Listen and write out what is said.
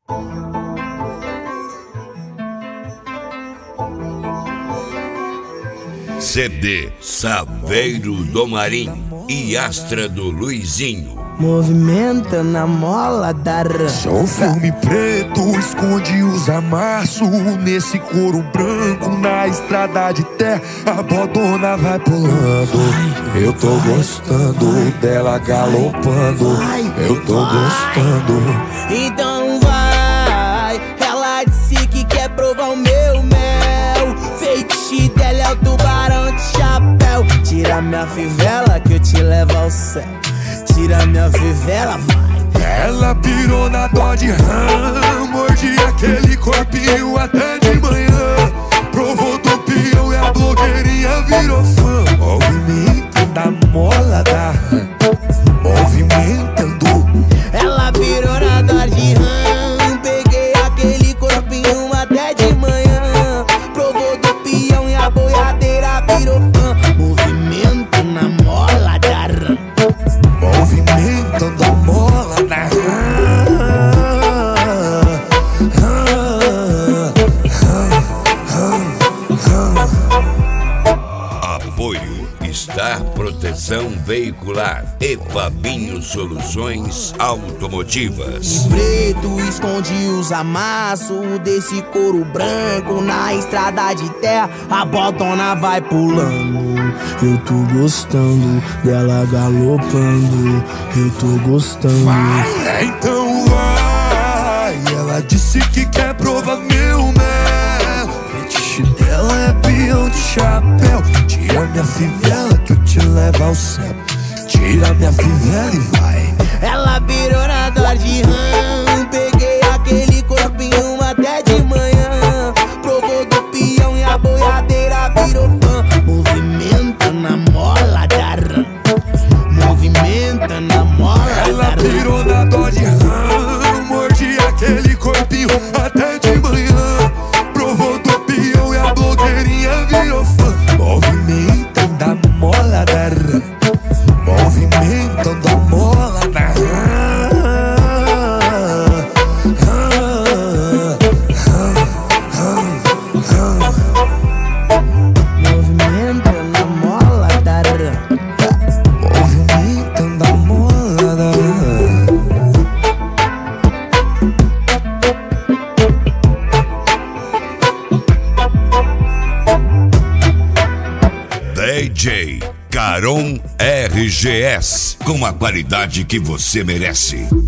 CD Saveiro do Marim e Astra do Luizinho. Movimenta na mola da rã. Só o filme preto esconde os amassos. Nesse couro branco na estrada de terra, a bodona vai pulando. Eu tô gostando dela galopando. Eu tô gostando. Então vai. Ela disse que quer provar o meu mel. Feitiço dela é o tubarão de chapéu. Tira minha fivela que eu te levo ao céu. Tira minha fivela, vai. Ela pirou na Dodge Ram, morde aquele corpinho até de manhã. Provou do peão e a blogueirinha virou fã. Movimento da mola da Ram, movimentando. Ela pirou na Dodge Ram, peguei aquele corpinho até de manhã. Provou do peão e a boiadeira virou fã. Movimento na mola da Ram, movimentando a mola da Apoio Star Proteção Veicular e Fabinho Soluções Automotivas. preto esconde os amassos desse couro branco na estrada de terra, a bodona vai pulando. Eu tô gostando dela galopando. Eu tô gostando. vai, então vai. Ela disse que quer provar meu mel. Fetiche dela é peão de chapéu. Tira minha fivela que eu te levo ao céu. Tira minha fivela e vai. Ela virou na Dodge Ram, peguei aquele corpinho até de manhã. Provou do peão e a boiadeira virou fã. Movimenta na mola da Ram, movimenta na mola da Ram. Ela pirou na Dodge Ram, morde aquele corpinho até de manhã. Provou do peão e a blogueirinha virou fã. Movimentando a mola da Ram, movimentando a mola da Movimenta na mola da Ram, movimentando a mola da DJ Caron RGS, com a qualidade que você merece.